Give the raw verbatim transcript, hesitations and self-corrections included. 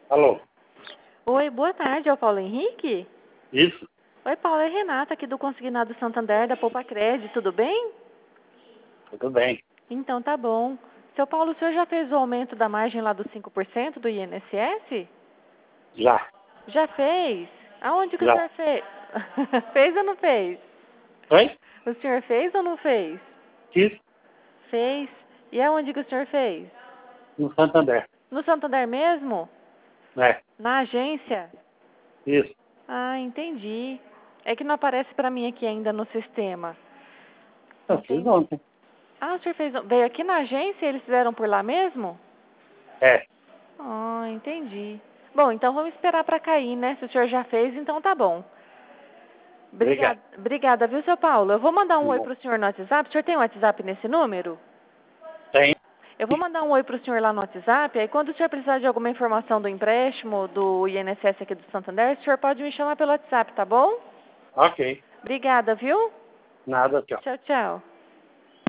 Alô? Oi, boa tarde, é o Paulo Henrique? Isso? Oi, Paulo, é Renata aqui do Consignado Santander, da Poupa Crédito, tudo bem? Tudo bem. Então tá bom. Seu Paulo, o senhor já fez o aumento da margem lá dos cinco por cento do I N S S? Já. Já fez? Aonde que o Já. senhor fez? Fez ou não fez? Oi? O senhor fez ou não fez? Fiz Fez. E aonde que o senhor fez? no Santander. No Santander mesmo? É. Na agência? Isso. Ah, entendi. É que não aparece pra mim aqui ainda no sistema. Eu fiz Entendi. ontem. Ah, o senhor fez, veio aqui na agência e eles fizeram por lá mesmo? É. Ah, entendi. Bom, então vamos esperar para cair, né? Se o senhor já fez, então tá bom. Obrigado. Obrigada, obrigada, viu, seu Paulo? Eu vou mandar um oi Bom, pro senhor no WhatsApp. O senhor tem um WhatsApp nesse número? tem. Eu vou mandar um oi pro senhor lá no WhatsApp. Aí quando o senhor precisar de alguma informação do empréstimo, do I N S S aqui do Santander, o senhor pode me chamar pelo WhatsApp, tá bom? Ok. Obrigada, viu? Nada, tchau. Tchau, tchau.